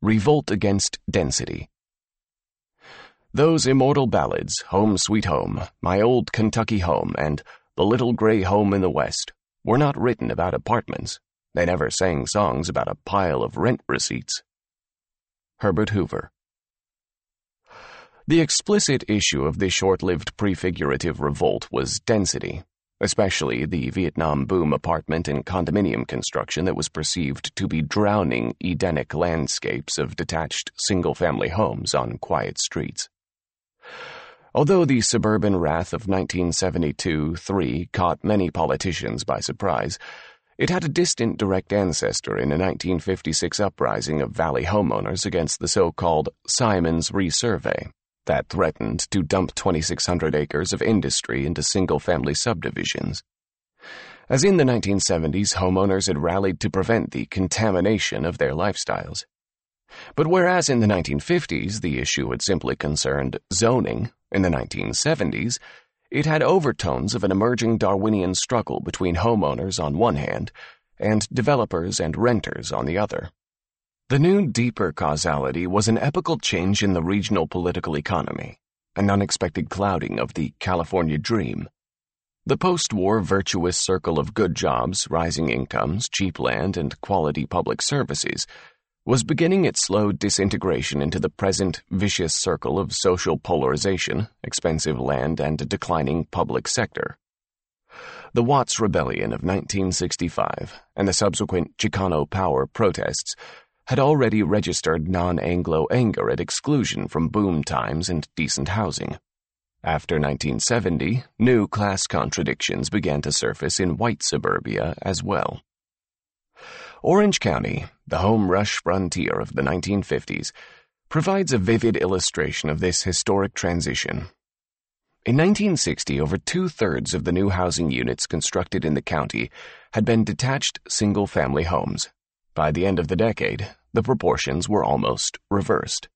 Revolt Against Density. Those immortal ballads, Home Sweet Home, My Old Kentucky Home, and The Little Gray Home in the West, were not written about apartments. They never sang songs about a pile of rent receipts. Herbert Hoover. The explicit issue of this short-lived prefigurative revolt was density, especially the Vietnam boom apartment and condominium construction that was perceived to be drowning Edenic landscapes of detached single-family homes on quiet streets. Although the suburban wrath of 1972-3 caught many politicians by surprise, it had a distant direct ancestor in a 1956 uprising of Valley homeowners against the so-called Simons Resurvey that threatened to dump 2,600 acres of industry into single-family subdivisions. As in the 1970s, homeowners had rallied to prevent the contamination of their lifestyles. But whereas in the 1950s the issue had simply concerned zoning, in the 1970s it had overtones of an emerging Darwinian struggle between homeowners on one hand and developers and renters on the other. The new, deeper causality was an epochal change in the regional political economy, an unexpected clouding of the California dream. The post-war virtuous circle of good jobs, rising incomes, cheap land, and quality public services was beginning its slow disintegration into the present vicious circle of social polarization, expensive land, and a declining public sector. The Watts Rebellion of 1965 and the subsequent Chicano Power protests had already registered non-Anglo anger at exclusion from boom times and decent housing. After 1970, new class contradictions began to surface in white suburbia as well. Orange County, the home rush frontier of the 1950s, provides a vivid illustration of this historic transition. In 1960, over two-thirds of the new housing units constructed in the county had been detached single-family homes. By the end of the decade, the proportions were almost reversed.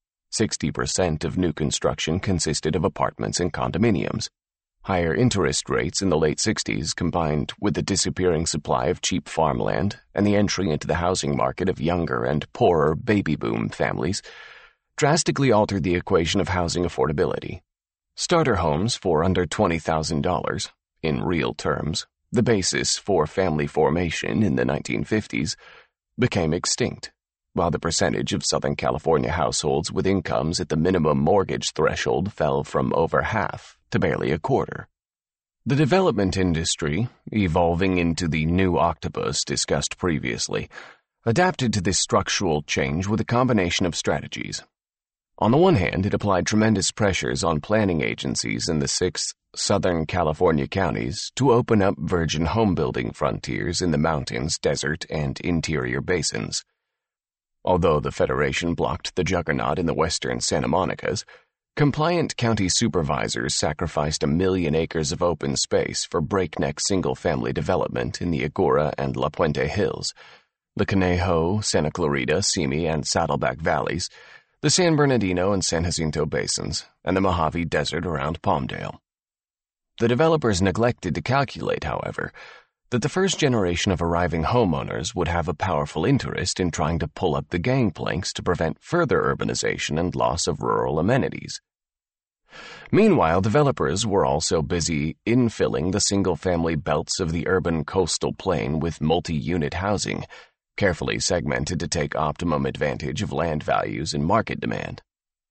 60% of new construction consisted of apartments and condominiums. Higher interest rates in the late 60s, combined with the disappearing supply of cheap farmland and the entry into the housing market of younger and poorer baby boom families, drastically altered the equation of housing affordability. Starter homes for under $20,000, in real terms, the basis for family formation in the 1950s, became extinct, while the percentage of Southern California households with incomes at the minimum mortgage threshold fell from over half to barely a quarter. The development industry, evolving into the new octopus discussed previously, adapted to this structural change with a combination of strategies. On the one hand, it applied tremendous pressures on planning agencies in the 6 Southern California counties to open up virgin home-building frontiers in the mountains, desert, and interior basins. Although the Federation blocked the juggernaut in the western Santa Monicas, compliant county supervisors sacrificed 1 million acres of open space for breakneck single-family development in the Agoura and La Puente Hills, the Conejo, Santa Clarita, Simi, and Saddleback valleys, the San Bernardino and San Jacinto basins, and the Mojave Desert around Palmdale. The developers neglected to calculate, however, that the first generation of arriving homeowners would have a powerful interest in trying to pull up the gangplanks to prevent further urbanization and loss of rural amenities. Meanwhile, developers were also busy infilling the single-family belts of the urban coastal plain with multi-unit housing, carefully segmented to take optimum advantage of land values and market demand.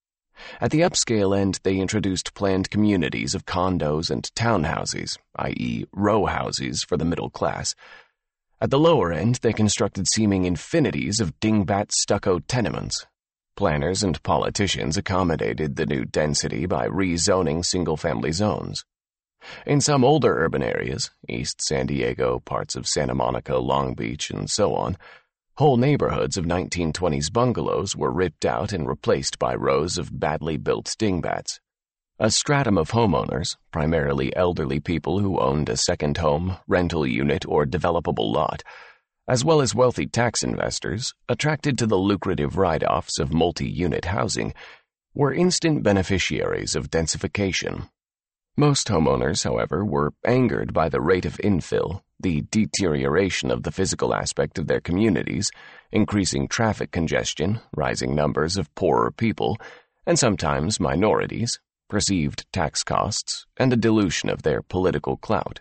At the upscale end, they introduced planned communities of condos and townhouses, i.e., row houses for the middle class. At the lower end, they constructed seeming infinities of dingbat stucco tenements. Planners and politicians accommodated the new density by rezoning single-family zones. In some older urban areas, East San Diego, parts of Santa Monica, Long Beach, and so on, whole neighborhoods of 1920s bungalows were ripped out and replaced by rows of badly built dingbats. A stratum of homeowners, primarily elderly people who owned a second home, rental unit, or developable lot, as well as wealthy tax investors, attracted to the lucrative write-offs of multi-unit housing, were instant beneficiaries of densification. Most homeowners, however, were angered by the rate of infill, the deterioration of the physical aspect of their communities, increasing traffic congestion, rising numbers of poorer people, and sometimes minorities, perceived tax costs, and the dilution of their political clout.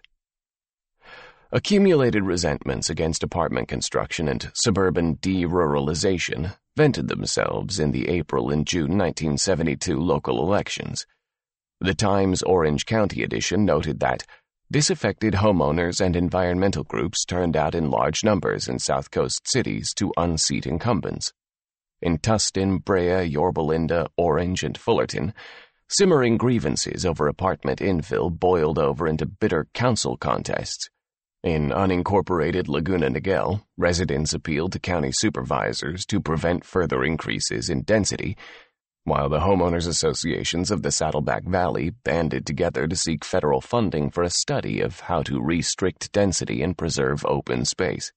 Accumulated resentments against apartment construction and suburban deruralization vented themselves in the April and June 1972 local elections. The Times Orange County edition noted that disaffected homeowners and environmental groups turned out in large numbers in South Coast cities to unseat incumbents. In Tustin, Brea, Yorba Linda, Orange, and Fullerton, simmering grievances over apartment infill boiled over into bitter council contests. In unincorporated Laguna Niguel, residents appealed to county supervisors to prevent further increases in density, while the homeowners associations of the Saddleback Valley banded together to seek federal funding for a study of how to restrict density and preserve open space.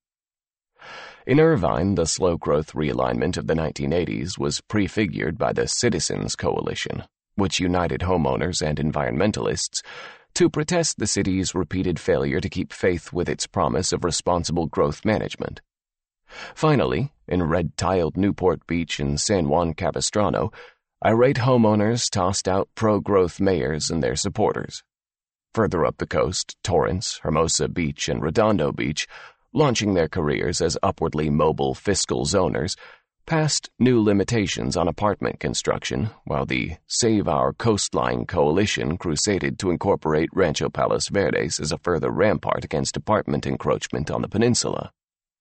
In Irvine, the slow-growth realignment of the 1980s was prefigured by the Citizens Coalition, which united homeowners and environmentalists to protest the city's repeated failure to keep faith with its promise of responsible growth management. Finally, in red-tiled Newport Beach and San Juan Capistrano, irate homeowners tossed out pro-growth mayors and their supporters. Further up the coast, Torrance, Hermosa Beach, and Redondo Beach, launching their careers as upwardly mobile fiscal zoners, passed new limitations on apartment construction, while the Save Our Coastline Coalition crusaded to incorporate Rancho Palos Verdes as a further rampart against apartment encroachment on the peninsula.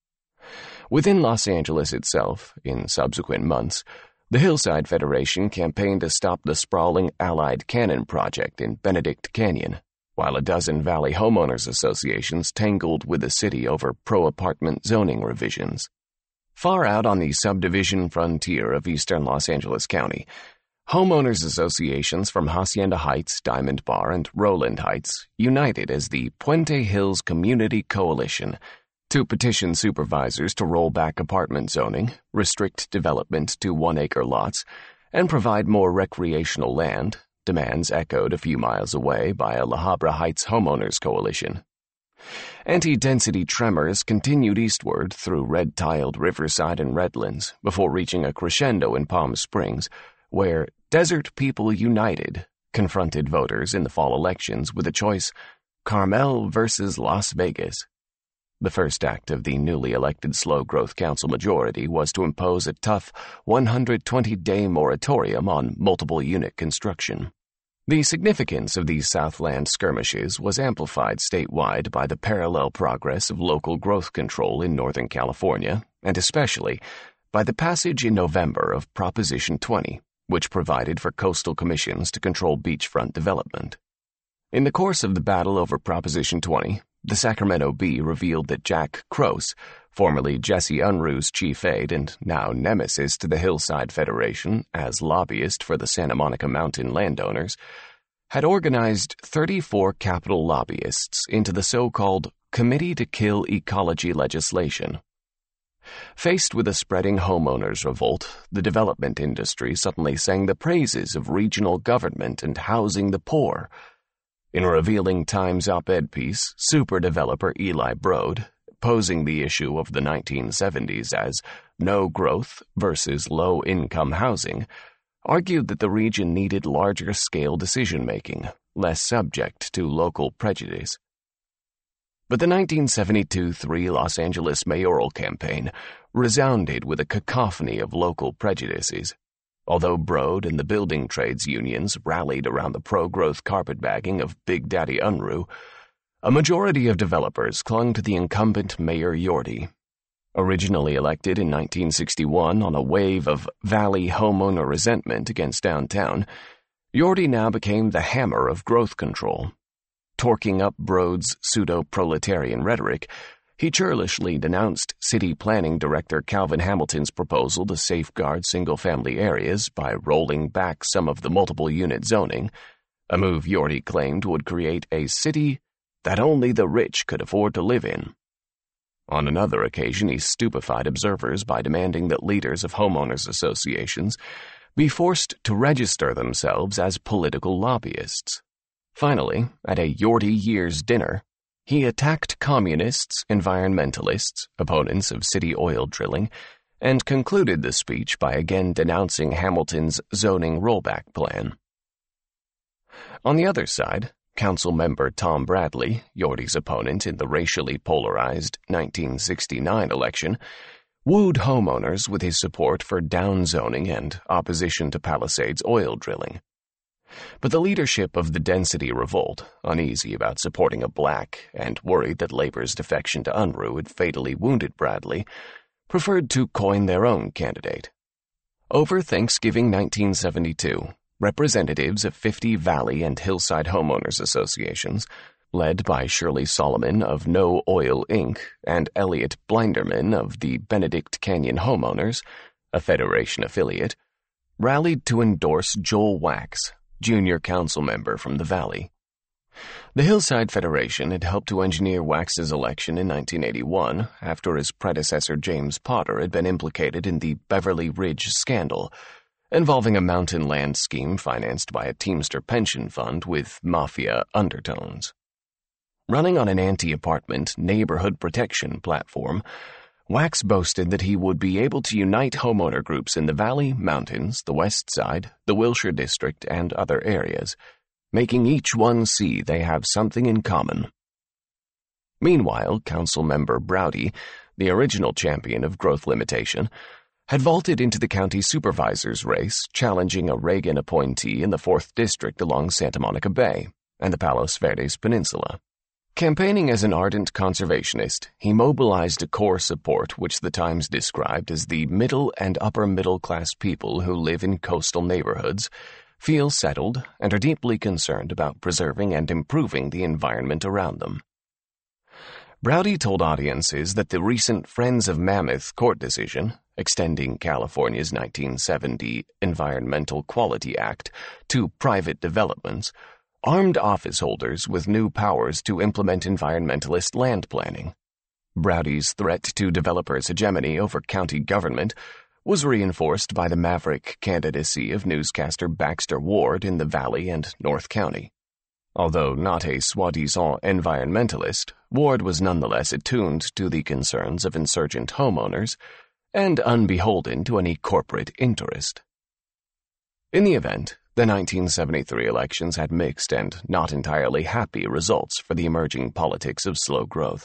Within Los Angeles itself, in subsequent months, the Hillside Federation campaigned to stop the sprawling Allied Cannon project in Benedict Canyon, while a dozen Valley homeowners associations tangled with the city over pro-apartment zoning revisions. Far out on the subdivision frontier of eastern Los Angeles County, homeowners associations from Hacienda Heights, Diamond Bar, and Rowland Heights united as the Puente Hills Community Coalition to petition supervisors to roll back apartment zoning, restrict development to 1-acre lots, and provide more recreational land, demands echoed a few miles away by a La Habra Heights homeowners coalition. Anti-density tremors continued eastward through red-tiled Riverside and Redlands before reaching a crescendo in Palm Springs, where Desert People United confronted voters in the fall elections with the choice Carmel versus Las Vegas. The first act of the newly elected slow-growth council majority was to impose a tough 120-day moratorium on multiple-unit construction. The significance of these Southland skirmishes was amplified statewide by the parallel progress of local growth control in Northern California, and especially by the passage in November of Proposition 20, which provided for coastal commissions to control beachfront development. In the course of the battle over Proposition 20, the Sacramento Bee revealed that Jack Croce, formerly Jesse Unruh's chief aide and now nemesis to the Hillside Federation as lobbyist for the Santa Monica Mountain landowners, had organized 34 Capitol lobbyists into the so-called Committee to Kill Ecology legislation. Faced with a spreading homeowners' revolt, the development industry suddenly sang the praises of regional government and housing the poor. In a revealing Times op-ed piece, super developer Eli Broad, posing the issue of the 1970s as no growth versus low-income housing, argued that the region needed larger-scale decision-making, less subject to local prejudice. But the 1972-3 Los Angeles mayoral campaign resounded with a cacophony of local prejudices. Although Broad and the building trades unions rallied around the pro-growth carpetbagging of Big Daddy Unruh, a majority of developers clung to the incumbent Mayor Yorty. Originally elected in 1961 on a wave of Valley homeowner resentment against downtown, Yorty now became the hammer of growth control. Torquing up Broad's pseudo-proletarian rhetoric, he churlishly denounced City Planning Director Calvin Hamilton's proposal to safeguard single-family areas by rolling back some of the multiple-unit zoning, a move Yorty claimed would create a city that only the rich could afford to live in. On another occasion, he stupefied observers by demanding that leaders of homeowners associations be forced to register themselves as political lobbyists. Finally, at a Yorty Year's dinner, he attacked communists, environmentalists, opponents of city oil drilling, and concluded the speech by again denouncing Hamilton's zoning rollback plan. On the other side, Council member Tom Bradley, Yorty's opponent in the racially polarized 1969 election, wooed homeowners with his support for downzoning and opposition to Palisades oil drilling. But the leadership of the Density Revolt, uneasy about supporting a black and worried that Labor's defection to Unruh had fatally wounded Bradley, preferred to coin their own candidate. Over Thanksgiving 1972, representatives of 50 Valley and Hillside Homeowners Associations, led by Shirley Solomon of No Oil Inc. and Elliot Blinderman of the Benedict Canyon Homeowners, a Federation affiliate, rallied to endorse Joel Wax, junior council member from the Valley. The Hillside Federation had helped to engineer Wax's election in 1981 after his predecessor James Potter had been implicated in the Beverly Ridge scandal, involving a mountain land scheme financed by a Teamster pension fund with mafia undertones. Running on an anti-apartment neighborhood protection platform, Wax boasted that he would be able to unite homeowner groups in the Valley, Mountains, the West Side, the Wilshire District, and other areas, making each one see they have something in common. Meanwhile, Council member Browdy, the original champion of growth limitation, had vaulted into the county supervisor's race, challenging a Reagan appointee in the 4th District along Santa Monica Bay and the Palos Verdes Peninsula. Campaigning as an ardent conservationist, he mobilized a core support which the Times described as the middle and upper middle-class people who live in coastal neighborhoods, feel settled, and are deeply concerned about preserving and improving the environment around them. Browdy told audiences that the recent Friends of Mammoth court decision, extending California's 1970 Environmental Quality Act to private developments, armed office holders with new powers to implement environmentalist land planning. Browdy's threat to developers' hegemony over county government was reinforced by the maverick candidacy of newscaster Baxter Ward in the Valley and North County. Although not a soi-disant environmentalist, Ward was nonetheless attuned to the concerns of insurgent homeowners and unbeholden to any corporate interest. In the event, the 1973 elections had mixed and not entirely happy results for the emerging politics of slow growth.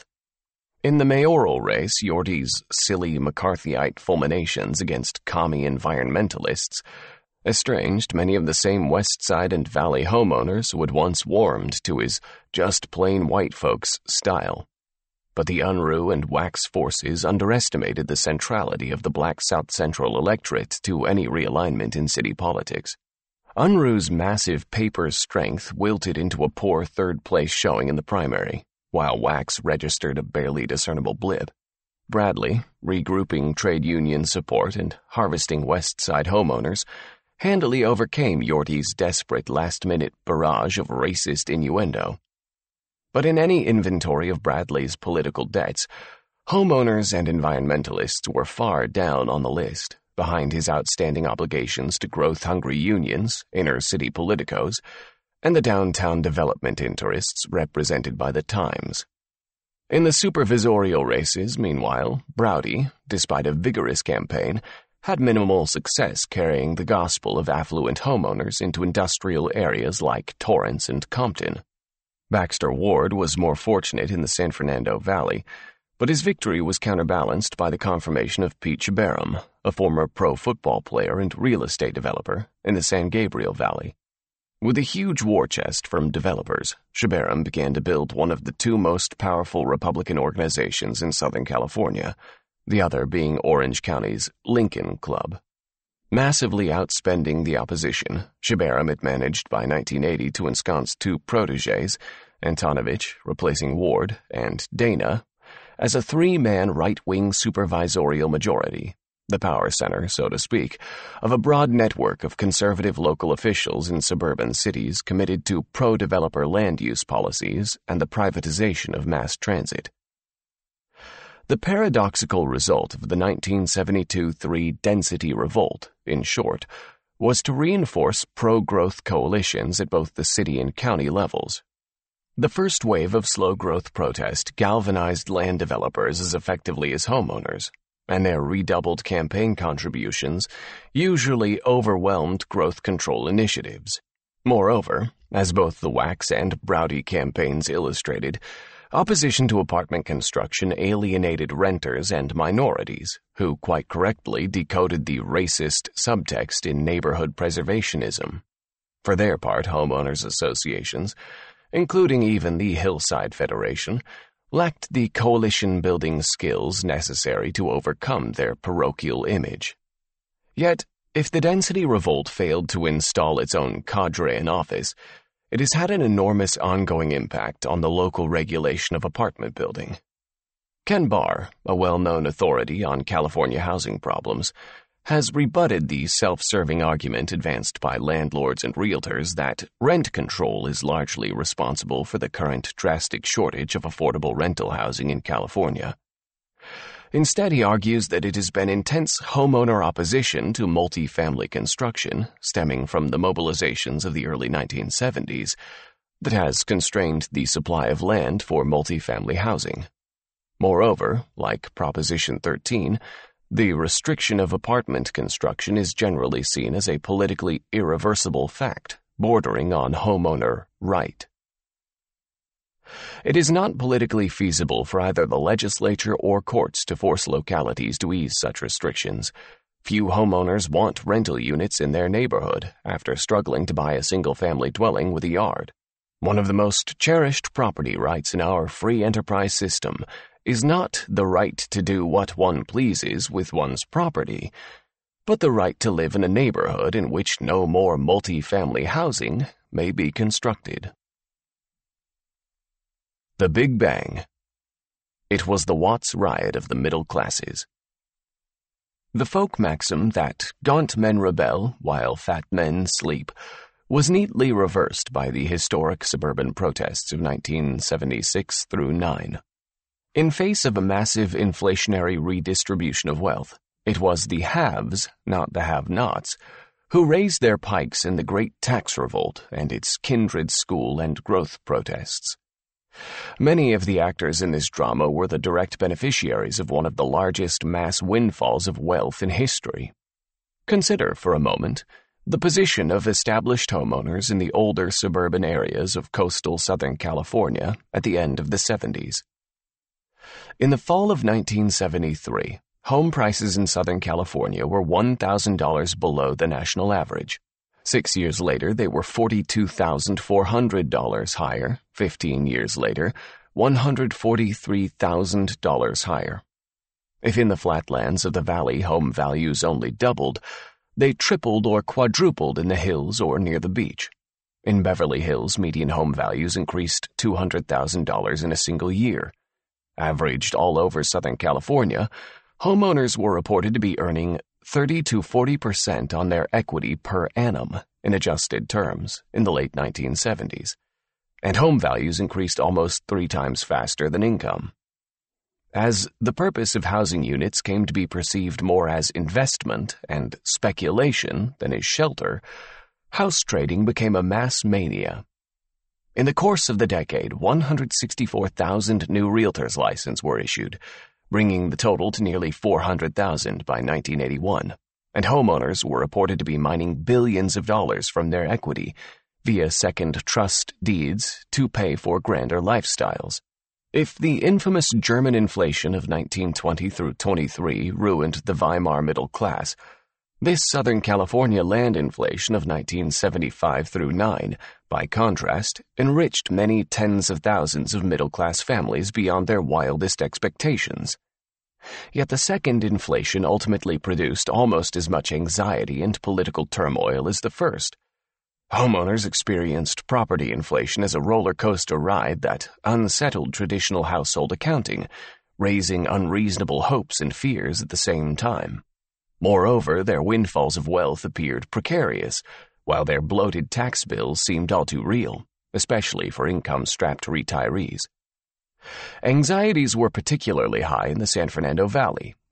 In the mayoral race, Yorty's silly McCarthyite fulminations against commie environmentalists estranged many of the same West Side and Valley homeowners who had once warmed to his just plain white folks style. But the Unruh and Wax forces underestimated the centrality of the black South Central electorate to any realignment in city politics. Unruh's massive paper strength wilted into a poor third-place showing in the primary, while Wax registered a barely discernible blip. Bradley, regrouping trade union support and harvesting West Side homeowners, handily overcame Yorty's desperate last-minute barrage of racist innuendo. But in any inventory of Bradley's political debts, homeowners and environmentalists were far down on the list, behind his outstanding obligations to growth-hungry unions, inner-city politicos, and the downtown development interests represented by the Times. In the supervisorial races, meanwhile, Browdy, despite a vigorous campaign, had minimal success carrying the gospel of affluent homeowners into industrial areas like Torrance and Compton. Baxter Ward was more fortunate in the San Fernando Valley, but his victory was counterbalanced by the confirmation of Pete Sciberram, a former pro football player and real estate developer in the San Gabriel Valley. With a huge war chest from developers, Sciberram began to build one of the two most powerful Republican organizations in Southern California, the other being Orange County's Lincoln Club. Massively outspending the opposition, Sciberram had managed by 1980 to ensconce two protégés, Antonovich, replacing Ward, and Dana, as a three-man right-wing supervisorial majority, the power center, so to speak, of a broad network of conservative local officials in suburban cities committed to pro-developer land use policies and the privatization of mass transit. The paradoxical result of the 1972-3 Density Revolt, in short, was to reinforce pro-growth coalitions at both the city and county levels. The first wave of slow-growth protest galvanized land developers as effectively as homeowners, and their redoubled campaign contributions usually overwhelmed growth control initiatives. Moreover, as both the Wax and Browdy campaigns illustrated, opposition to apartment construction alienated renters and minorities, who quite correctly decoded the racist subtext in neighborhood preservationism. For their part, homeowners associations, including even the Hillside Federation, lacked the coalition-building skills necessary to overcome their parochial image. Yet, if the density revolt failed to install its own cadre in office, it has had an enormous ongoing impact on the local regulation of apartment building. Ken Barr, a well-known authority on California housing problems, has rebutted the self-serving argument advanced by landlords and realtors that rent control is largely responsible for the current drastic shortage of affordable rental housing in California. Instead, he argues that it has been intense homeowner opposition to multi-family construction, stemming from the mobilizations of the early 1970s, that has constrained the supply of land for multi-family housing. Moreover, like Proposition 13, the restriction of apartment construction is generally seen as a politically irreversible fact, bordering on homeowner right. It is not politically feasible for either the legislature or courts to force localities to ease such restrictions. Few homeowners want rental units in their neighborhood after struggling to buy a single-family dwelling with a yard. One of the most cherished property rights in our free enterprise system is not the right to do what one pleases with one's property, but the right to live in a neighborhood in which no more multi-family housing may be constructed. The Big Bang. It was the Watts riot of the middle classes. The folk maxim that gaunt men rebel while fat men sleep was neatly reversed by the historic suburban protests of 1976 through 9. In face of a massive inflationary redistribution of wealth, it was the haves, not the have-nots, who raised their pikes in the Great Tax Revolt and its kindred school and growth protests. Many of the actors in this drama were the direct beneficiaries of one of the largest mass windfalls of wealth in history. Consider, for a moment, the position of established homeowners in the older suburban areas of coastal Southern California at the end of the 70s. In the fall of 1973, home prices in Southern California were $1,000 below the national average. 6 years later, they were $42,400 higher. 15 years later, $143,000 higher. If in the flatlands of the valley home values only doubled, they tripled or quadrupled in the hills or near the beach. In Beverly Hills, median home values increased $200,000 in a single year. Averaged all over Southern California, homeowners were reported to be earning 30 to 40% on their equity per annum in adjusted terms in the late 1970s, and home values increased almost 3 times faster than income. As the purpose of housing units came to be perceived more as investment and speculation than as shelter, house trading became a mass mania. In the course of the decade, 164,000 new realtors' licenses were issued, bringing the total to nearly 400,000 by 1981, and homeowners were reported to be mining billions of dollars from their equity via second trust deeds to pay for grander lifestyles. If the infamous German inflation of 1920 through 23 ruined the Weimar middle class, this Southern California land inflation of 1975 through 9, by contrast, enriched many tens of thousands of middle-class families beyond their wildest expectations. Yet the second inflation ultimately produced almost as much anxiety and political turmoil as the first. Homeowners experienced property inflation as a roller coaster ride that unsettled traditional household accounting, raising unreasonable hopes and fears at the same time. Moreover, their windfalls of wealth appeared precarious, while their bloated tax bills seemed all too real, especially for income-strapped retirees. Anxieties were particularly high in the San Fernando Valley,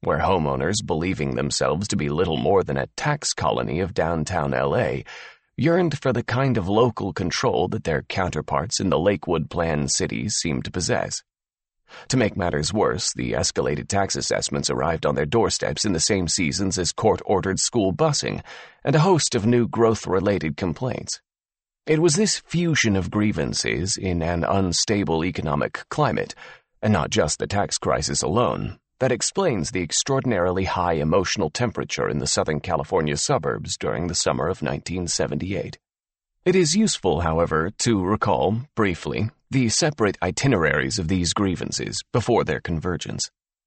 where homeowners, believing themselves to be little more than a tax colony of downtown L.A., yearned for the kind of local control that their counterparts in the Lakewood planned cities seemed to possess. To make matters worse, the escalated tax assessments arrived on their doorsteps in the same seasons as court-ordered school busing and a host of new growth-related complaints. It was this fusion of grievances in an unstable economic climate, and not just the tax crisis alone, that explains the extraordinarily high emotional temperature in the Southern California suburbs during the summer of 1978. It is useful, however, to recall, briefly, the separate itineraries of these grievances before their convergence.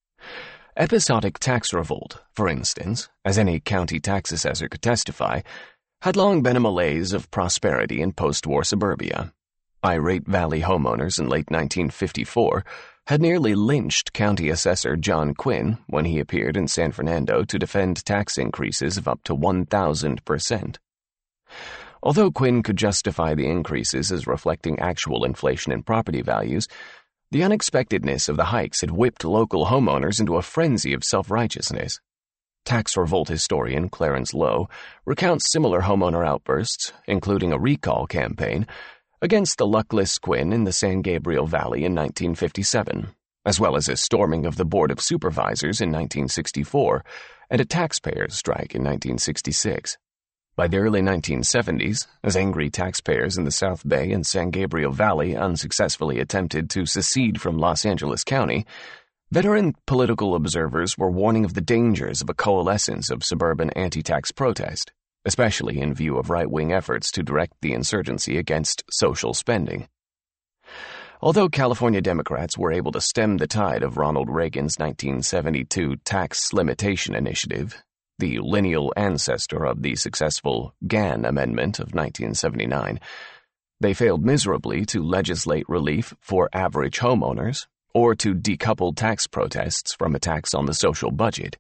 Episodic tax revolt, for instance, as any county tax assessor could testify, had long been a malaise of prosperity in post-war suburbia. Irate Valley homeowners in late 1954 had nearly lynched County Assessor John Quinn when he appeared in San Fernando to defend tax increases of up to 1,000%. Although Quinn could justify the increases as reflecting actual inflation in property values, the unexpectedness of the hikes had whipped local homeowners into a frenzy of self-righteousness. Tax revolt historian Clarence Lowe recounts similar homeowner outbursts, including a recall campaign, against the luckless Quinn in the San Gabriel Valley in 1957, as well as a storming of the Board of Supervisors in 1964 and a taxpayers' strike in 1966. By the early 1970s, as angry taxpayers in the South Bay and San Gabriel Valley unsuccessfully attempted to secede from Los Angeles County, veteran political observers were warning of the dangers of a coalescence of suburban anti-tax protest, especially in view of right-wing efforts to direct the insurgency against social spending. Although California Democrats were able to stem the tide of Ronald Reagan's 1972 Tax Limitation Initiative, the lineal ancestor of the successful Gann Amendment of 1979, they failed miserably to legislate relief for average homeowners or to decouple tax protests from attacks on the social budget.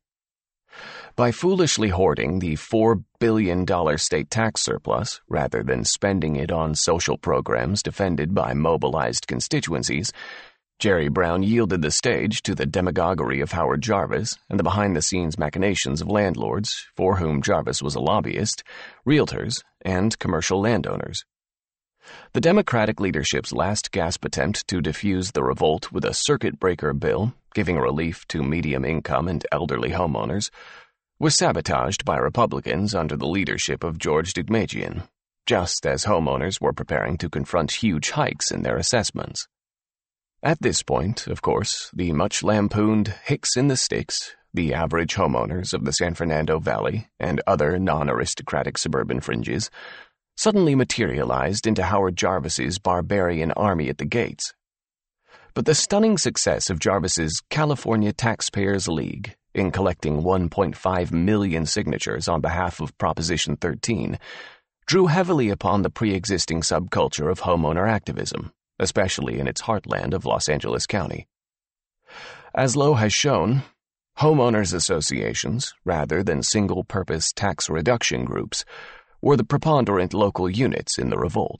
By foolishly hoarding the $4 billion state tax surplus rather than spending it on social programs defended by mobilized constituencies, Jerry Brown yielded the stage to the demagoguery of Howard Jarvis and the behind-the-scenes machinations of landlords, for whom Jarvis was a lobbyist, realtors, and commercial landowners. The Democratic leadership's last-gasp attempt to defuse the revolt with a circuit-breaker bill, giving relief to medium-income and elderly homeowners, was sabotaged by Republicans under the leadership of George Deukmejian, just as homeowners were preparing to confront huge hikes in their assessments. At this point, of course, the much-lampooned Hicks in the Sticks, the average homeowners of the San Fernando Valley and other non-aristocratic suburban fringes, suddenly materialized into Howard Jarvis's barbarian army at the gates. But the stunning success of Jarvis's California Taxpayers League in collecting 1.5 million signatures on behalf of Proposition 13 drew heavily upon the pre-existing subculture of homeowner activism, especially in its heartland of Los Angeles County. As Lowe has shown, homeowners associations, rather than single-purpose tax reduction groups, were the preponderant local units in the revolt.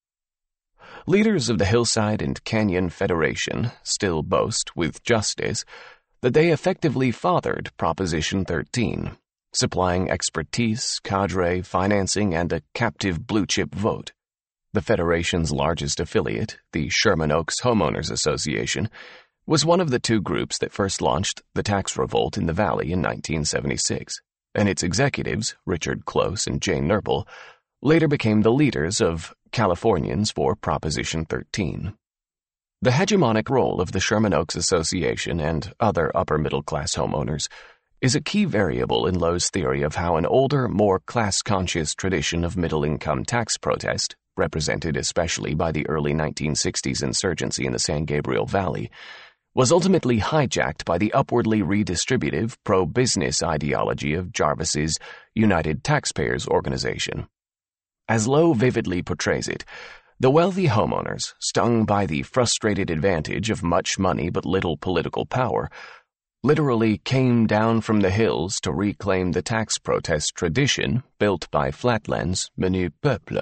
Leaders of the Hillside and Canyon Federation still boast, with justice, that they effectively fathered Proposition 13, supplying expertise, cadre, financing, and a captive blue-chip vote. The Federation's largest affiliate, the Sherman Oaks Homeowners Association, was one of the two groups that first launched the tax revolt in the Valley in 1976, and its executives, Richard Close and Jane Nurple, later became the leaders of Californians for Proposition 13. The hegemonic role of the Sherman Oaks Association and other upper-middle-class homeowners is a key variable in Lowe's theory of how an older, more class-conscious tradition of middle-income tax protest, represented especially by the early 1960s insurgency in the San Gabriel Valley, was ultimately hijacked by the upwardly redistributive pro-business ideology of Jarvis's United Taxpayers Organization. As Lowe vividly portrays it, the wealthy homeowners, stung by the frustrated advantage of much money but little political power, literally came down from the hills to reclaim the tax protest tradition built by Flatland's Menu Peuple.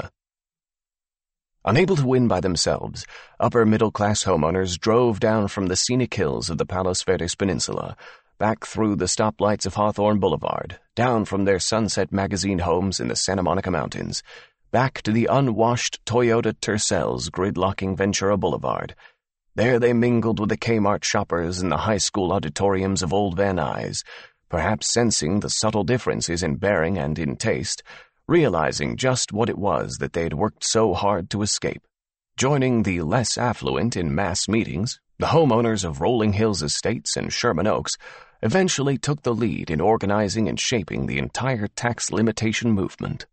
Unable to win by themselves, upper-middle-class homeowners drove down from the scenic hills of the Palos Verdes Peninsula, back through the stoplights of Hawthorne Boulevard, down from their Sunset Magazine homes in the Santa Monica Mountains, back to the unwashed Toyota Tercels gridlocking Ventura Boulevard. There they mingled with the Kmart shoppers in the high school auditoriums of Old Van Nuys, perhaps sensing the subtle differences in bearing and in taste, realizing just what it was that they had worked so hard to escape. Joining the less affluent in mass meetings, the homeowners of Rolling Hills Estates and Sherman Oaks eventually took the lead in organizing and shaping the entire tax limitation movement.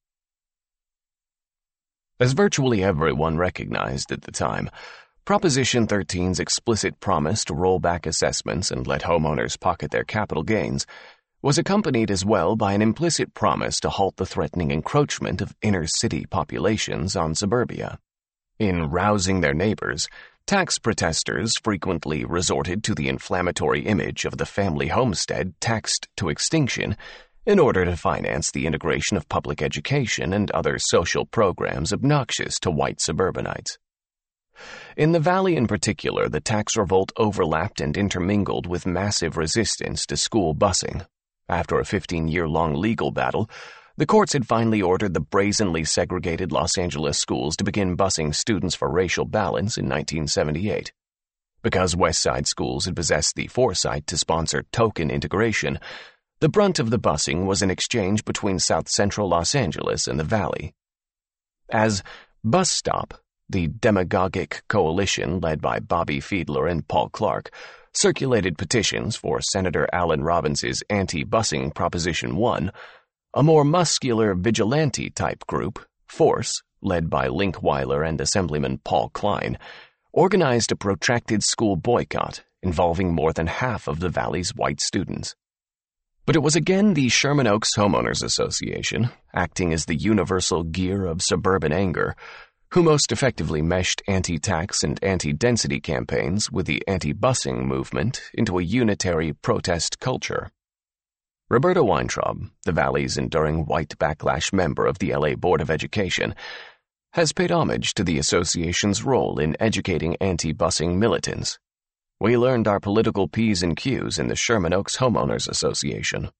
As virtually everyone recognized at the time, Proposition 13's explicit promise to roll back assessments and let homeowners pocket their capital gains was accompanied as well by an implicit promise to halt the threatening encroachment of inner-city populations on suburbia. In rousing their neighbors, tax protesters frequently resorted to the inflammatory image of the family homestead taxed to extinction in order to finance the integration of public education and other social programs obnoxious to white suburbanites. In the Valley in particular, the tax revolt overlapped and intermingled with massive resistance to school busing. After a 15-year-long legal battle, the courts had finally ordered the brazenly segregated Los Angeles schools to begin busing students for racial balance in 1978. Because West Side schools had possessed the foresight to sponsor token integration, the brunt of the busing was an exchange between South Central Los Angeles and the Valley. As Bus Stop, the demagogic coalition led by Bobby Fiedler and Paul Clark, circulated petitions for Senator Alan Robbins's anti-busing Proposition 1, a more muscular vigilante-type group, Force, led by Link Weiler and Assemblyman Paul Klein, organized a protracted school boycott involving more than half of the Valley's white students. But it was again the Sherman Oaks Homeowners Association, acting as the universal gear of suburban anger, who most effectively meshed anti-tax and anti-density campaigns with the anti-busing movement into a unitary protest culture. Roberta Weintraub, the Valley's enduring white backlash member of the LA Board of Education, has paid homage to the association's role in educating anti-busing militants. We learned our political P's and Q's in the Sherman Oaks Homeowners Association.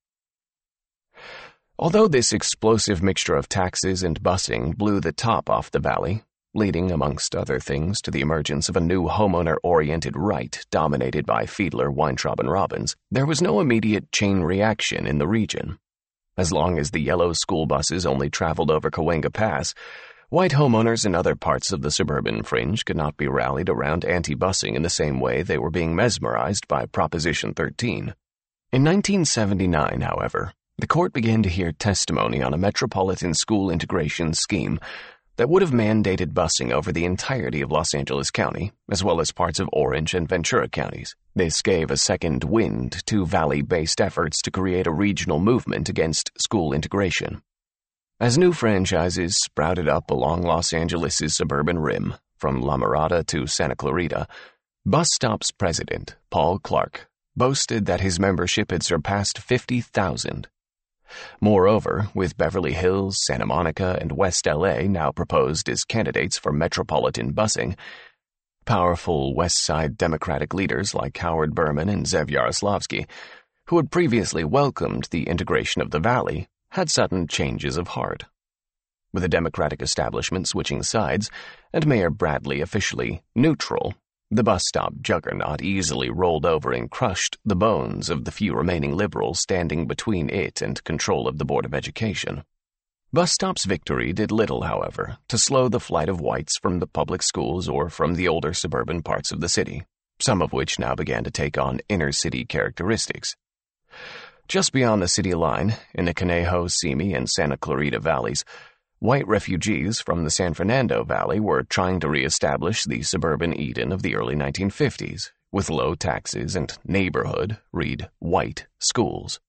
Although this explosive mixture of taxes and busing blew the top off the Valley, leading, amongst other things, to the emergence of a new homeowner-oriented right dominated by Fiedler, Weintraub, and Robbins, there was no immediate chain reaction in the region. As long as the yellow school buses only traveled over Cahuenga Pass, white homeowners in other parts of the suburban fringe could not be rallied around anti-busing in the same way they were being mesmerized by Proposition 13. In 1979, however, the court began to hear testimony on a metropolitan school integration scheme that would have mandated busing over the entirety of Los Angeles County, as well as parts of Orange and Ventura counties. This gave a second wind to Valley-based efforts to create a regional movement against school integration. As new franchises sprouted up along Los Angeles' suburban rim, from La Mirada to Santa Clarita, Bus Stop's president, Paul Clark, boasted that his membership had surpassed 50,000. Moreover, with Beverly Hills, Santa Monica, and West LA now proposed as candidates for metropolitan busing, powerful West Side Democratic leaders like Howard Berman and Zev Yaroslavsky, who had previously welcomed the integration of the Valley, had sudden changes of heart. With the Democratic establishment switching sides and Mayor Bradley officially neutral, the bus stop juggernaut easily rolled over and crushed the bones of the few remaining liberals standing between it and control of the Board of Education. Bus Stop's victory did little, however, to slow the flight of whites from the public schools or from the older suburban parts of the city, some of which now began to take on inner-city characteristics. Just beyond the city line, in the Conejo, Simi, and Santa Clarita valleys, white refugees from the San Fernando Valley were trying to reestablish the suburban Eden of the early 1950s, with low taxes and neighborhood, read white, schools.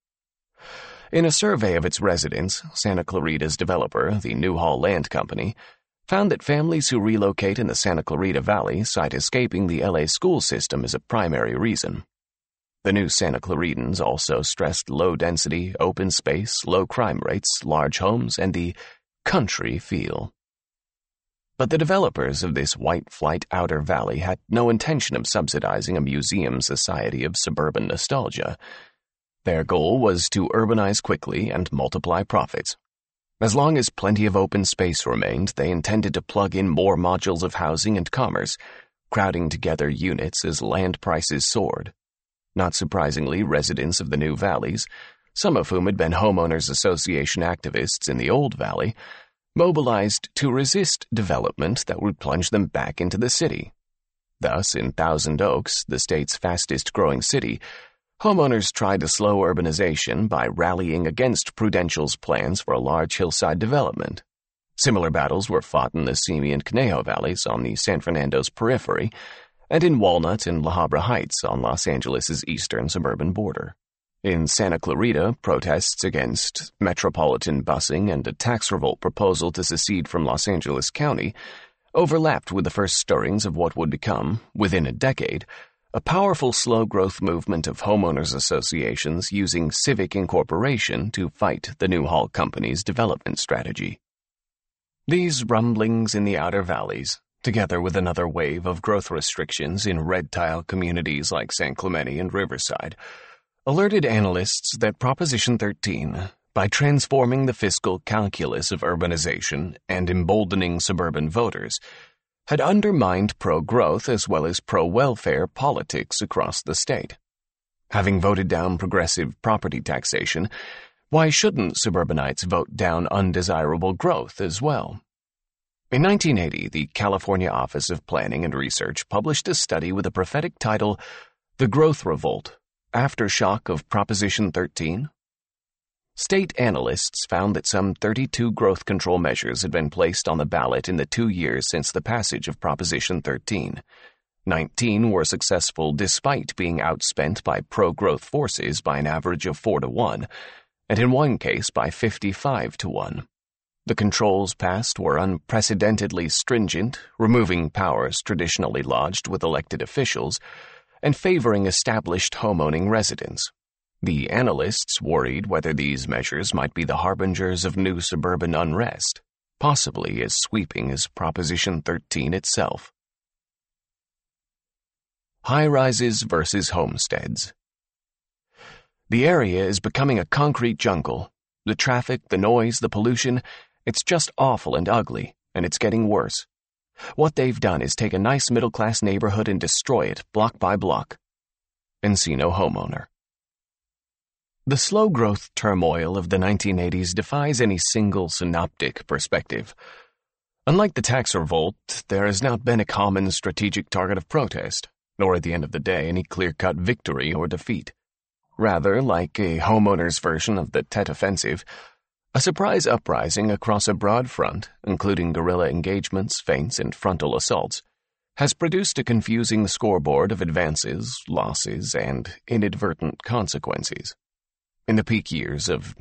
In a survey of its residents, Santa Clarita's developer, the Newhall Land Company, found that families who relocate in the Santa Clarita Valley cite escaping the LA school system as a primary reason. The new Santa Claritans also stressed low density, open space, low crime rates, large homes, and the country feel. But the developers of this white flight outer valley had no intention of subsidizing a museum society of suburban nostalgia. Their goal was to urbanize quickly and multiply profits. As long as plenty of open space remained, they intended to plug in more modules of housing and commerce, crowding together units as land prices soared. Not surprisingly, residents of the new valleys, some of whom had been homeowners association activists in the old valley, mobilized to resist development that would plunge them back into the city. Thus, in Thousand Oaks, the state's fastest-growing city, homeowners tried to slow urbanization by rallying against Prudential's plans for a large hillside development. Similar battles were fought in the Simi and Conejo valleys on the San Fernando's periphery, and in Walnut and La Habra Heights on Los Angeles' eastern suburban border. In Santa Clarita, protests against metropolitan busing and a tax revolt proposal to secede from Los Angeles County overlapped with the first stirrings of what would become, within a decade, a powerful slow-growth movement of homeowners associations using civic incorporation to fight the Newhall Company's development strategy. These rumblings in the outer valleys, together with another wave of growth restrictions in red-tile communities like San Clemente and Riverside, alerted analysts that Proposition 13, by transforming the fiscal calculus of urbanization and emboldening suburban voters, had undermined pro-growth as well as pro-welfare politics across the state. Having voted down progressive property taxation, why shouldn't suburbanites vote down undesirable growth as well? In 1980, the California Office of Planning and Research published a study with a prophetic title, The Growth Revolt, Aftershock of Proposition 13. State analysts found that some 32 growth control measures had been placed on the ballot in the 2 years since the passage of Proposition 13. 19 were successful despite being outspent by pro-growth forces by an average of 4-1, and in one case by 55-1. The controls passed were unprecedentedly stringent, removing powers traditionally lodged with elected officials, and favoring established homeowning residents. The analysts worried whether these measures might be the harbingers of new suburban unrest, possibly as sweeping as Proposition 13 itself. High-rises versus homesteads. The area is becoming a concrete jungle. The traffic, the noise, the pollution, it's just awful and ugly, and it's getting worse. What they've done is take a nice middle-class neighborhood and destroy it block by block. Encino homeowner. The slow-growth turmoil of the 1980s defies any single synoptic perspective. Unlike the tax revolt, there has not been a common strategic target of protest, nor at the end of the day any clear-cut victory or defeat. Rather, like a homeowner's version of the Tet Offensive, a surprise uprising across a broad front, including guerrilla engagements, feints, and frontal assaults, has produced a confusing scoreboard of advances, losses, and inadvertent consequences. In the peak years of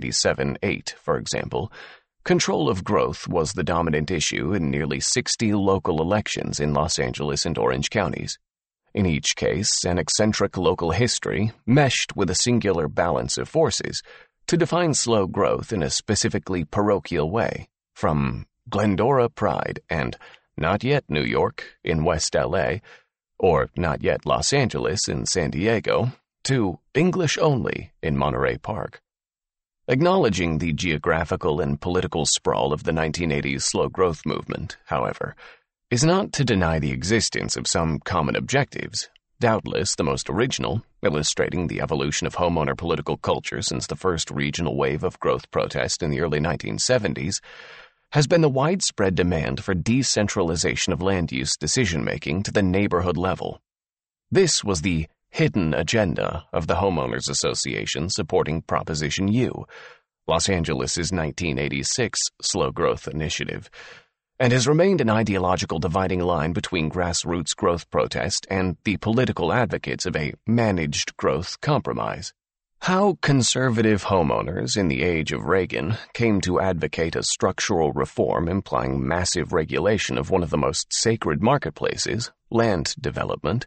1987-8, for example, control of growth was the dominant issue in nearly 60 local elections in Los Angeles and Orange counties. In each case, an eccentric local history meshed with a singular balance of forces to define slow growth in a specifically parochial way, from Glendora Pride and Not Yet New York in West L.A., or Not Yet Los Angeles in San Diego, to English Only in Monterey Park. Acknowledging the geographical and political sprawl of the 1980s slow growth movement, however, is not to deny the existence of some common objectives, doubtless the most original, illustrating the evolution of homeowner political culture since the first regional wave of growth protest in the early 1970s, has been the widespread demand for decentralization of land use decision-making to the neighborhood level. This was the hidden agenda of the Homeowners Association supporting Proposition U, Los Angeles' 1986 slow growth initiative, and has remained an ideological dividing line between grassroots growth protest and the political advocates of a managed growth compromise. How conservative homeowners in the age of Reagan came to advocate a structural reform implying massive regulation of one of the most sacred marketplaces, land development,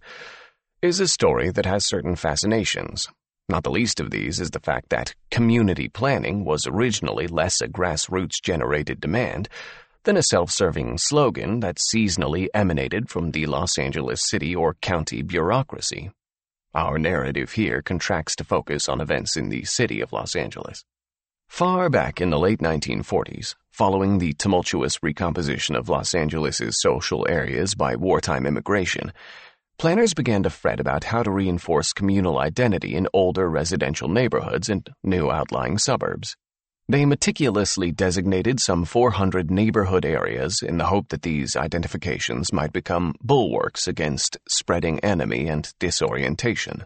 is a story that has certain fascinations. Not the least of these is the fact that community planning was originally less a grassroots-generated demand than a self-serving slogan that seasonally emanated from the Los Angeles city or county bureaucracy. Our narrative here contracts to focus on events in the city of Los Angeles. Far back in the late 1940s, following the tumultuous recomposition of Los Angeles' social areas by wartime immigration, planners began to fret about how to reinforce communal identity in older residential neighborhoods and new outlying suburbs. They meticulously designated some 400 neighborhood areas in the hope that these identifications might become bulwarks against spreading enemy and disorientation.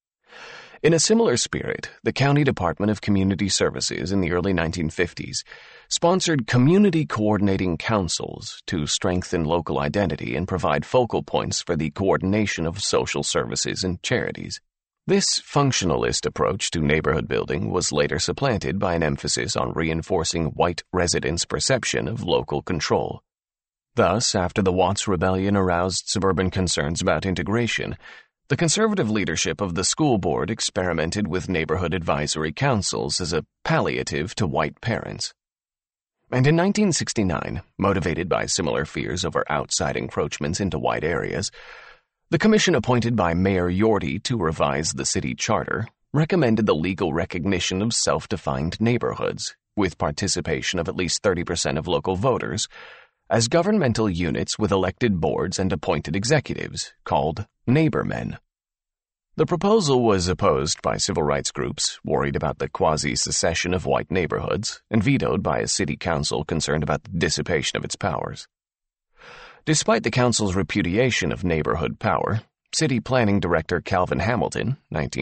In a similar spirit, the County Department of Community Services in the early 1950s sponsored community coordinating councils to strengthen local identity and provide focal points for the coordination of social services and charities. This functionalist approach to neighborhood building was later supplanted by an emphasis on reinforcing white residents' perception of local control. Thus, after the Watts Rebellion aroused suburban concerns about integration, the conservative leadership of the school board experimented with neighborhood advisory councils as a palliative to white parents. And in 1969, motivated by similar fears over outside encroachments into white areas, the commission appointed by Mayor Yorty to revise the city charter recommended the legal recognition of self-defined neighborhoods, with participation of at least 30% of local voters, as governmental units with elected boards and appointed executives, called neighbormen. The proposal was opposed by civil rights groups worried about the quasi-secession of white neighborhoods and vetoed by a city council concerned about the dissipation of its powers. Despite the council's repudiation of neighborhood power, City Planning Director Calvin Hamilton,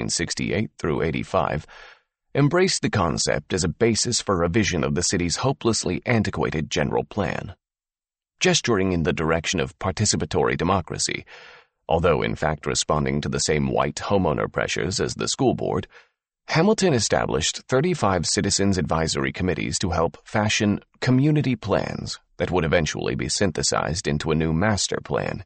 1968 through 85, embraced the concept as a basis for revision of the city's hopelessly antiquated general plan. Gesturing in the direction of participatory democracy, although in fact responding to the same white homeowner pressures as the school board, Hamilton established 35 citizens' advisory committees to help fashion community plans that would eventually be synthesized into a new master plan.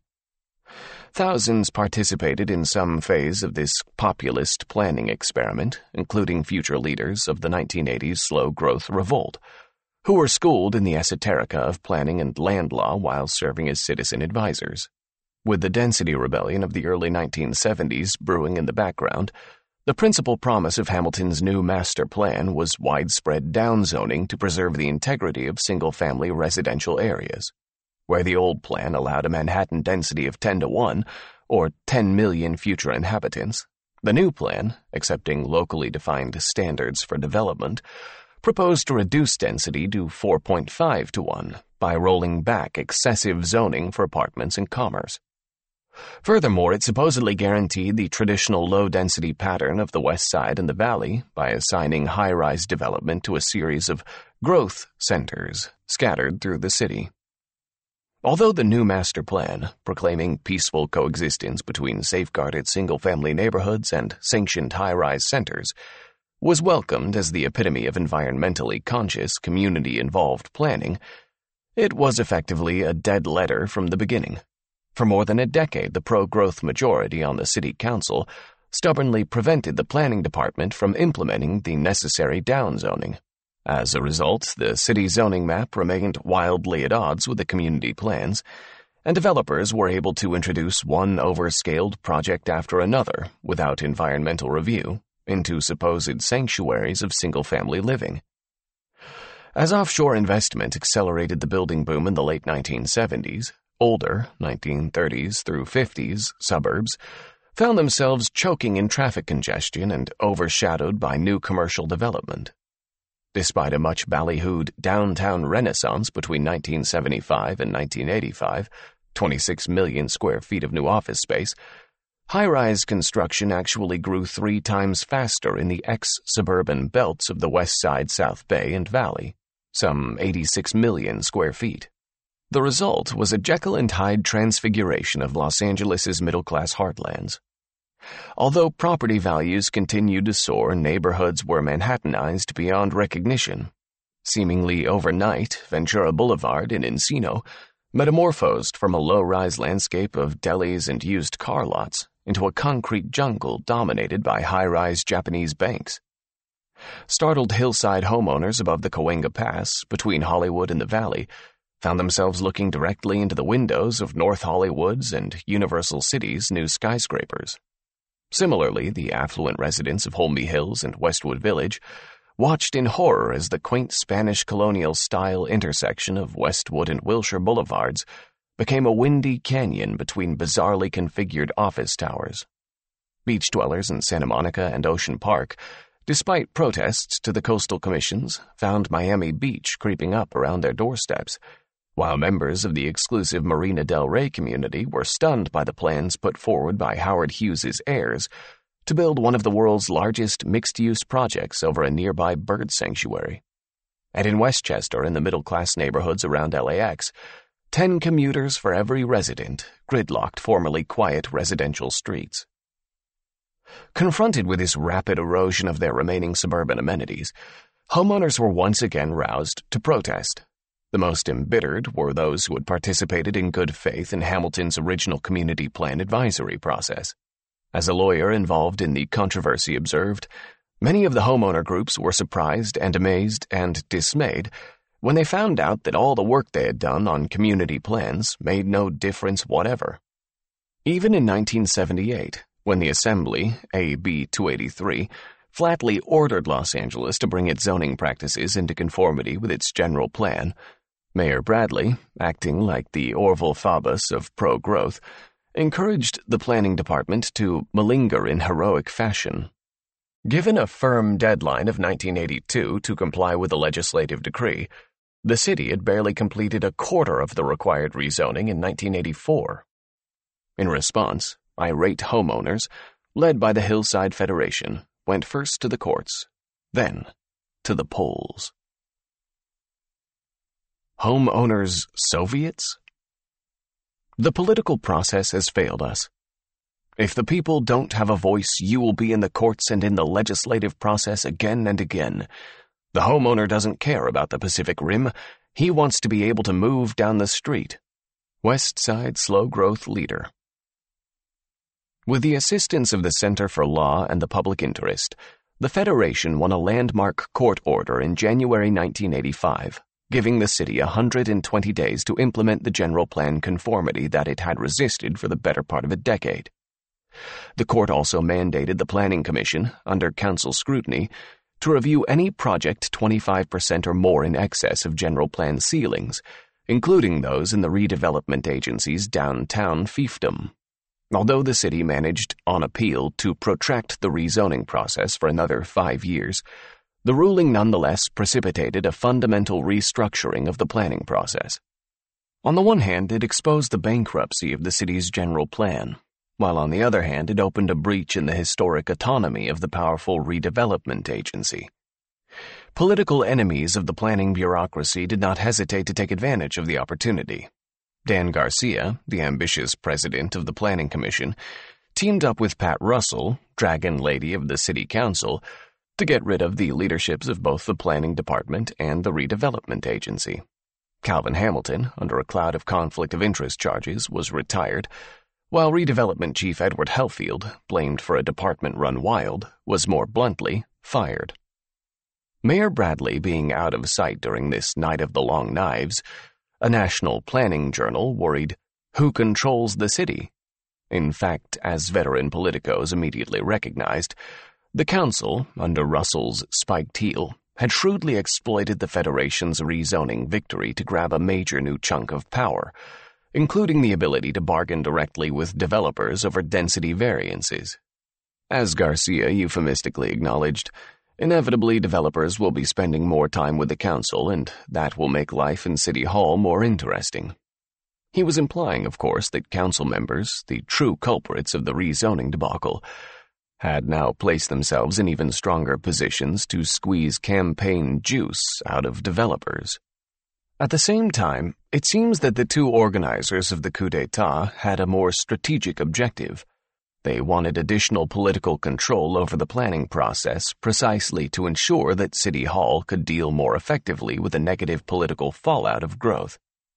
Thousands participated in some phase of this populist planning experiment, including future leaders of the 1980s slow-growth revolt, who were schooled in the esoterica of planning and land law while serving as citizen advisors. With the density rebellion of the early 1970s brewing in the background, the principal promise of Hamilton's new master plan was widespread downzoning to preserve the integrity of single-family residential areas. Where the old plan allowed a Manhattan density of 10-1, or 10 million future inhabitants, the new plan, accepting locally defined standards for development, proposed to reduce density to 4.5-1 by rolling back excessive zoning for apartments and commerce. Furthermore, it supposedly guaranteed the traditional low-density pattern of the West Side and the Valley by assigning high-rise development to a series of growth centers scattered through the city. Although the new master plan, proclaiming peaceful coexistence between safeguarded single-family neighborhoods and sanctioned high-rise centers, was welcomed as the epitome of environmentally conscious, community-involved planning, it was effectively a dead letter from the beginning. For more than a decade, the pro-growth majority on the city council stubbornly prevented the planning department from implementing the necessary downzoning. As a result, the city zoning map remained wildly at odds with the community plans, and developers were able to introduce one overscaled project after another without environmental review into supposed sanctuaries of single-family living. As offshore investment accelerated the building boom in the late 1970s, older, 1930s through 50s, suburbs found themselves choking in traffic congestion and overshadowed by new commercial development. Despite a much ballyhooed downtown renaissance between 1975 and 1985, 26 million square feet of new office space, high-rise construction actually grew 3 times faster in the ex-suburban belts of the West Side, South Bay, and Valley, some 86 million square feet. The result was a Jekyll and Hyde transfiguration of Los Angeles' middle-class heartlands. Although property values continued to soar, neighborhoods were Manhattanized beyond recognition. Seemingly overnight, Ventura Boulevard in Encino metamorphosed from a low-rise landscape of delis and used car lots into a concrete jungle dominated by high-rise Japanese banks. Startled hillside homeowners above the Cahuenga Pass, between Hollywood and the Valley, found themselves looking directly into the windows of North Hollywood's and Universal City's new skyscrapers. Similarly, the affluent residents of Holmby Hills and Westwood Village watched in horror as the quaint Spanish colonial-style intersection of Westwood and Wilshire Boulevards became a windy canyon between bizarrely configured office towers. Beach dwellers in Santa Monica and Ocean Park, despite protests to the coastal commissions, found Miami Beach creeping up around their doorsteps, while members of the exclusive Marina del Rey community were stunned by the plans put forward by Howard Hughes's heirs to build one of the world's largest mixed-use projects over a nearby bird sanctuary. And in Westchester, in the middle-class neighborhoods around LAX, 10 commuters for every resident gridlocked formerly quiet residential streets. Confronted with this rapid erosion of their remaining suburban amenities, homeowners were once again roused to protest. The most embittered were those who had participated in good faith in Hamilton's original community plan advisory process. As a lawyer involved in the controversy observed, many of the homeowner groups were surprised and amazed and dismayed when they found out that all the work they had done on community plans made no difference whatever. Even in 1978, when the Assembly, AB 283, flatly ordered Los Angeles to bring its zoning practices into conformity with its general plan, Mayor Bradley, acting like the Orville Faubus of pro-growth, encouraged the planning department to malinger in heroic fashion. Given a firm deadline of 1982 to comply with the legislative decree, the city had barely completed a quarter of the required rezoning in 1984. In response, irate homeowners, led by the Hillside Federation, went first to the courts, then to the polls. Homeowners' Soviets? The political process has failed us. If the people don't have a voice, you will be in the courts and in the legislative process again and again. The homeowner doesn't care about the Pacific Rim. He wants to be able to move down the street. West Side Slow Growth Leader. With the assistance of the Center for Law and the Public Interest, the Federation won a landmark court order in January 1985, giving the city 120 days to implement the general plan conformity that it had resisted for the better part of a decade. The court also mandated the Planning Commission, under council scrutiny, to review any project 25% or more in excess of general plan ceilings, including those in the redevelopment agency's downtown fiefdom. Although the city managed, on appeal, to protract the rezoning process for another 5 years, the ruling nonetheless precipitated a fundamental restructuring of the planning process. On the one hand, it exposed the bankruptcy of the city's general plan, while on the other hand it opened a breach in the historic autonomy of the powerful redevelopment agency. Political enemies of the planning bureaucracy did not hesitate to take advantage of the opportunity. Dan Garcia, the ambitious president of the Planning Commission, teamed up with Pat Russell, Dragon Lady of the City Council, to get rid of the leaderships of both the Planning Department and the Redevelopment Agency. Calvin Hamilton, under a cloud of conflict of interest charges, was retired, while Redevelopment Chief Edward Helfield, blamed for a department run wild, was more bluntly fired. Mayor Bradley being out of sight during this Night of the Long Knives, a national planning journal worried, who controls the city? In fact, as veteran politicos immediately recognized, the council, under Russell's spiked heel, had shrewdly exploited the Federation's rezoning victory to grab a major new chunk of power, including the ability to bargain directly with developers over density variances. As Garcia euphemistically acknowledged, inevitably developers will be spending more time with the council, and that will make life in City Hall more interesting. He was implying, of course, that council members, the true culprits of the rezoning debacle, had now placed themselves in even stronger positions to squeeze campaign juice out of developers. At the same time, it seems that the two organizers of the coup d'etat had a more strategic objective. They wanted additional political control over the planning process precisely to ensure that City Hall could deal more effectively with the negative political fallout of growth.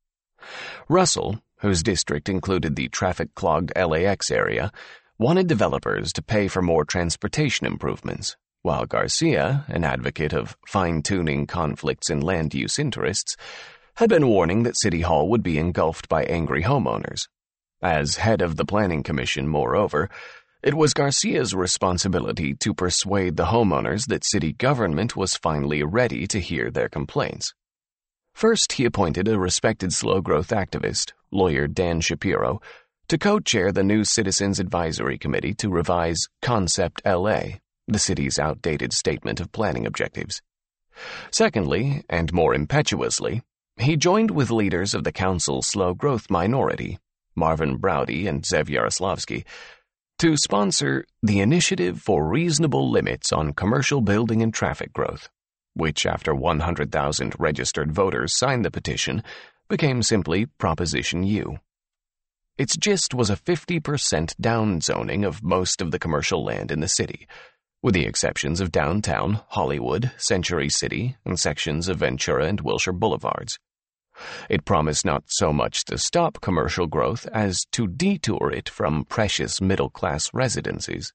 Russell, whose district included the traffic-clogged LAX area, wanted developers to pay for more transportation improvements, while Garcia, an advocate of fine-tuning conflicts in land-use interests, had been warning that City Hall would be engulfed by angry homeowners. As head of the Planning Commission, moreover, It was Garcia's responsibility to persuade the homeowners that city government was finally ready to hear their complaints. First, he appointed a respected slow-growth activist, lawyer Dan Shapiro, to co-chair the new Citizens Advisory Committee to revise Concept LA, the city's outdated statement of planning objectives. Secondly, and more impetuously, he joined with leaders of the council's slow-growth minority, Marvin Braude and Zev Yaroslavsky, to sponsor the Initiative for Reasonable Limits on Commercial Building and Traffic Growth, which, after 100,000 registered voters signed the petition, became simply Proposition U. Its gist was a 50% downzoning of most of the commercial land in the city, with the exceptions of downtown, Hollywood, Century City, and sections of Ventura and Wilshire Boulevards. It promised not so much to stop commercial growth as to detour it from precious middle-class residencies.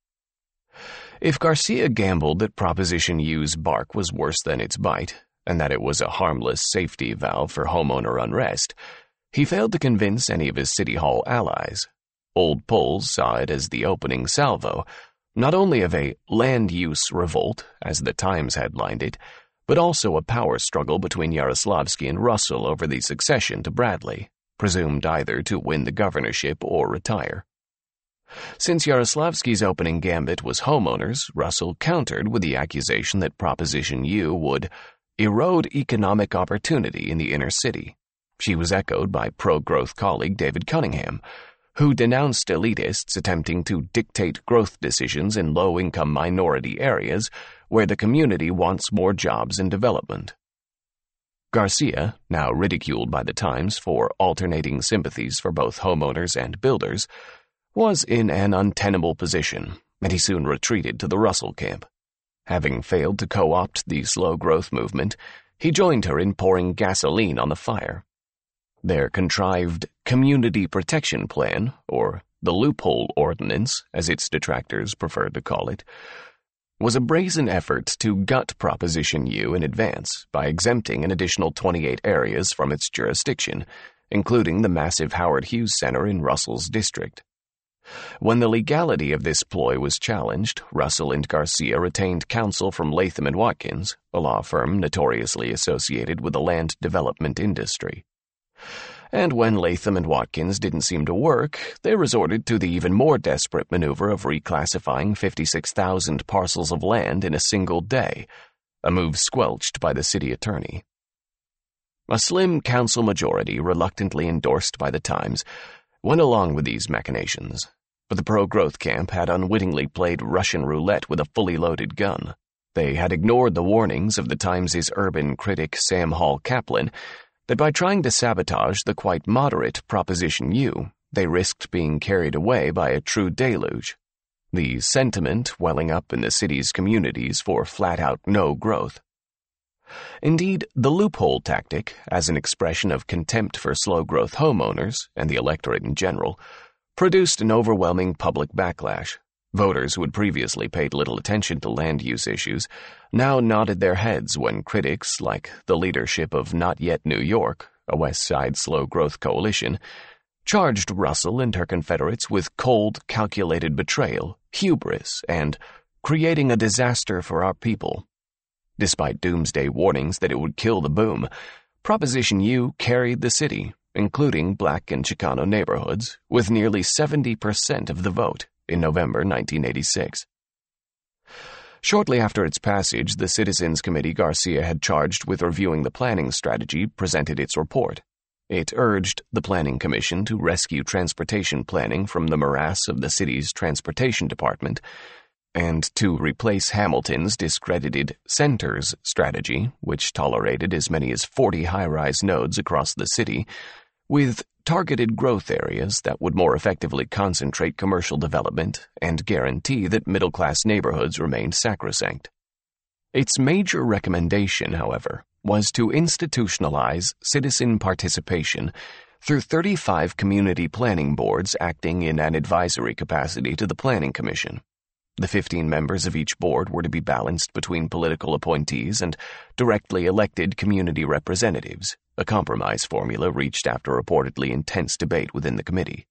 If Garcia gambled that Proposition U's bark was worse than its bite, and that it was a harmless safety valve for homeowner unrest, he failed to convince any of his City Hall allies. Old Poles saw it as the opening salvo, not only of a land-use revolt, as the Times headlined it, but also a power struggle between Yaroslavsky and Russell over the succession to Bradley, presumed either to win the governorship or retire. Since Yaroslavsky's opening gambit was homeowners, Russell countered with the accusation that Proposition U would erode economic opportunity in the inner city. She was echoed by pro-growth colleague David Cunningham, who denounced elitists attempting to dictate growth decisions in low-income minority areas where the community wants more jobs and development. Garcia, now ridiculed by the Times for alternating sympathies for both homeowners and builders, was in an untenable position, and he soon retreated to the Russell camp. Having failed to co-opt the slow-growth movement, he joined her in pouring gasoline on the fire. Their contrived Community Protection Plan, or the Loophole Ordinance, as its detractors preferred to call it, was a brazen effort to gut Proposition U in advance by exempting an additional 28 areas from its jurisdiction, including the massive Howard Hughes Center in Russell's district. When the legality of this ploy was challenged, Russell and Garcia retained counsel from Latham & Watkins, a law firm notoriously associated with the land development industry. And when Latham & Watkins didn't seem to work, they resorted to the even more desperate maneuver of reclassifying 56,000 parcels of land in a single day, a move squelched by the city attorney. A slim council majority, reluctantly endorsed by the Times, went along with these machinations, but the pro-growth camp had unwittingly played Russian roulette with a fully loaded gun. They had ignored the warnings of the Times' urban critic Sam Hall Kaplan that by trying to sabotage the quite moderate Proposition U, they risked being carried away by a true deluge, the sentiment welling up in the city's communities for flat-out no growth. Indeed, the loophole tactic, as an expression of contempt for slow-growth homeowners and the electorate in general, produced an overwhelming public backlash. Voters who had previously paid little attention to land use issues now nodded their heads when critics, like the leadership of Not Yet New York, a West Side slow-growth coalition, charged Russell and her Confederates with cold, calculated betrayal, hubris, and creating a disaster for our people. Despite doomsday warnings that it would kill the boom, Proposition U carried the city, including Black and Chicano neighborhoods, with nearly 70% of the vote in November 1986. Shortly after its passage, the Citizens Committee Garcia had charged with reviewing the planning strategy presented its report. It urged the Planning Commission to rescue transportation planning from the morass of the city's transportation department and to replace Hamilton's discredited centers strategy, which tolerated as many as 40 high-rise nodes across the city, with targeted growth areas that would more effectively concentrate commercial development and guarantee that middle-class neighborhoods remained sacrosanct. Its major recommendation, however, was to institutionalize citizen participation through 35 community planning boards acting in an advisory capacity to the Planning Commission. The 15 members of each board were to be balanced between political appointees and directly elected community representatives, a compromise formula reached after reportedly intense debate within the committee.